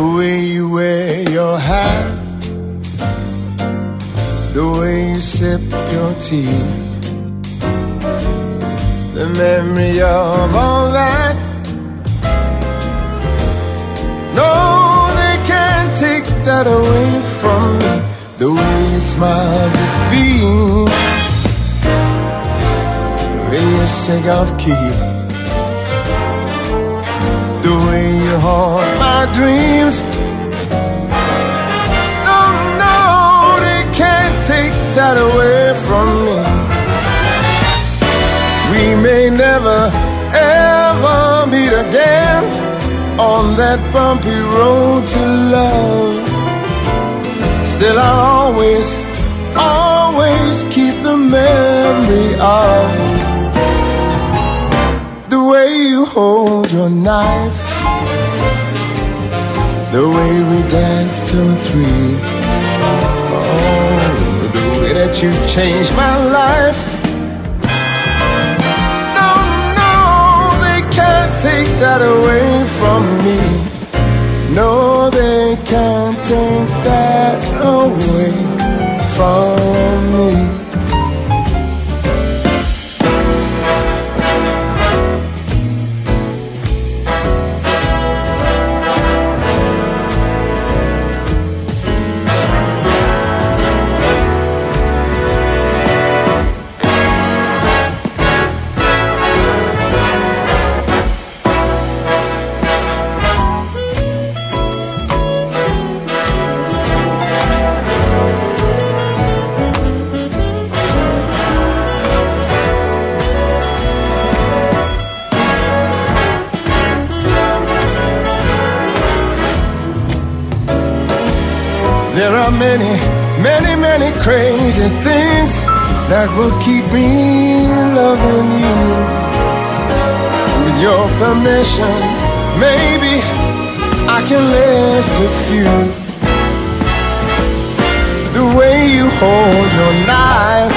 The way you wear your hat, the way you sip your tea, the memory of all that. No, they can't take that away from me. The way you smile just beams, the way you sing off key, the way you haunt my dreams. No, no, they can't take that away from me. We may never, ever meet again on that bumpy road to love. Still I'll always, always keep the memory of the way you hold your knife, the way we danced till 3. Oh, the way that you changed my life. No, no, they can't take that away from me. No, they can't take that away from me. There are many, many, many crazy things that will keep me loving you. With your permission, maybe I can list a few. The way you hold your knife,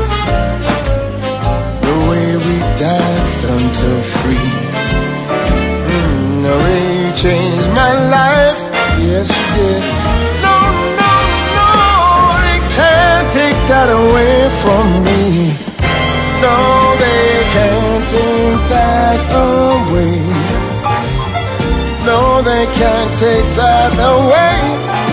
the way we danced until 3. The way you changed my life, yes you did. Take that away from me. No, they can't take that away. No, they can't take that away.